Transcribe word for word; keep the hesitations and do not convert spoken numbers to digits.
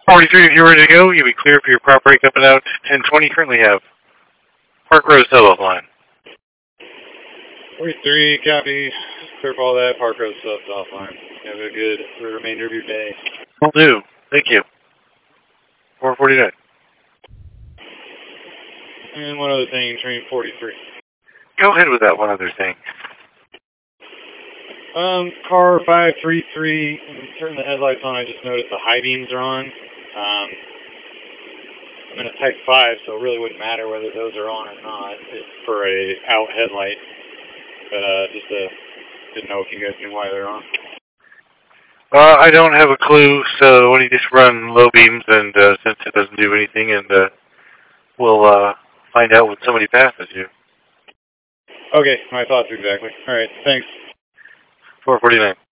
forty-three, if you're ready to go, you'll be clear for your prop break up and out. ten twenty, currently have Park Road still offline. forty-three, copy. Clear for all that. Park Road stuff's offline. Have a good remainder of your day. Will do. Thank you. four forty-nine. And one other thing, train forty-three. Go ahead with that one other thing. Um, car five three three, turn the headlights on. I just noticed the high beams are on. Um, I'm in a Type five, so it really wouldn't matter whether those are on or not. It's for a out headlight. But uh, just uh, didn't know if you guys knew why they're on. Uh, I don't have a clue, so why don't you just run low beams, and uh, since it doesn't do anything, and uh, we'll uh, find out when somebody passes you. Okay, my thoughts exactly. All right, thanks. four forty-nine.